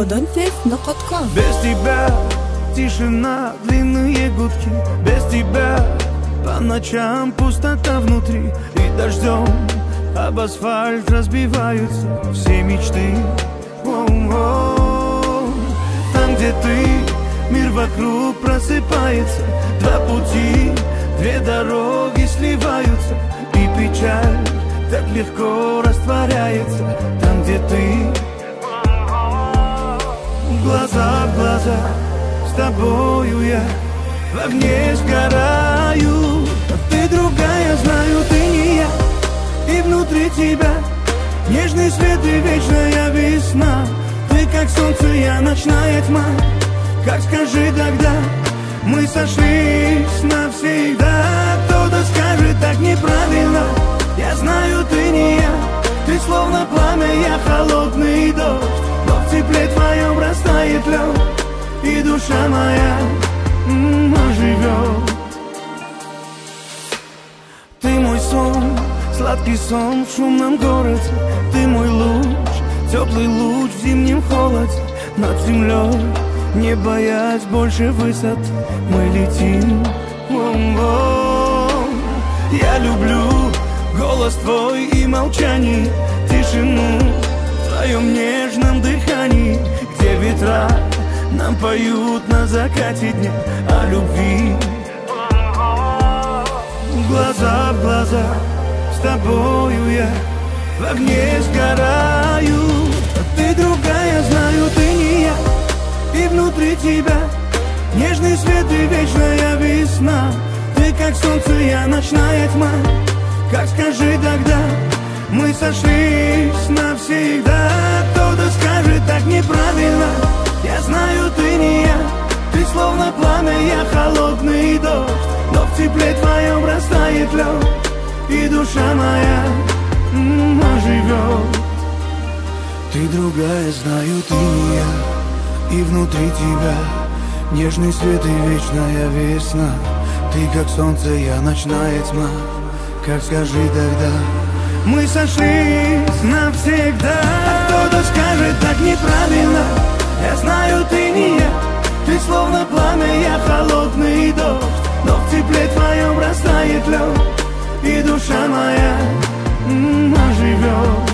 odonfest.com. Без тебя тишина, длинные гудки. Без тебя по ночам пустота внутри. И дождем об асфальт разбиваются все мечты. Воу-воу. Там, где ты, мир вокруг просыпается. Два пути, две дороги сливаются. И печаль так легко растворяется. Там, где ты, глаза в глаза, с тобою я в огне сгораю. Ты другая, знаю, ты не я. И внутри тебя нежный свет и вечная весна. Ты как солнце, я ночная тьма. Как скажи тогда, мы сошлись навсегда. Кто-то скажет так неправильно. Я знаю, ты не я. Ты словно пламя, я холодный дождь. Но в тепле твоем растает лед. И душа моя оживет. Ты мой сон, сладкий сон в шумном городе. Ты мой луч, теплый луч в зимнем холоде. Над землей, не боясь больше высот, мы летим. Воу-воу. Я люблю голос твой и молчание, тишину в твоем нежном дыхании, где ветра нам поют на закате дня о любви. Глаза в глаза, с тобою я в огне сгораю. Ты другая, знаю, ты не я. И внутри тебя нежный свет и вечная весна. Ты как солнце, я ночная тьма. Как скажи тогда, мы сошлись навсегда. Кто-то скажет так неправильно. Я знаю, ты не я. Ты словно пламя, я холодный дождь. Но в тепле твоем растает лед. И душа моя оживет. Ты другая, знаю, ты не я. И внутри тебя нежный свет и вечная весна. Ты как солнце, я ночная тьма. Как скажи тогда, мы сошлись навсегда. Кто-то скажет так неправильно. Я знаю, ты не я. Ты словно пламя, я холодный дождь. Но в тепле твоем растает лед. И душа моя оживет.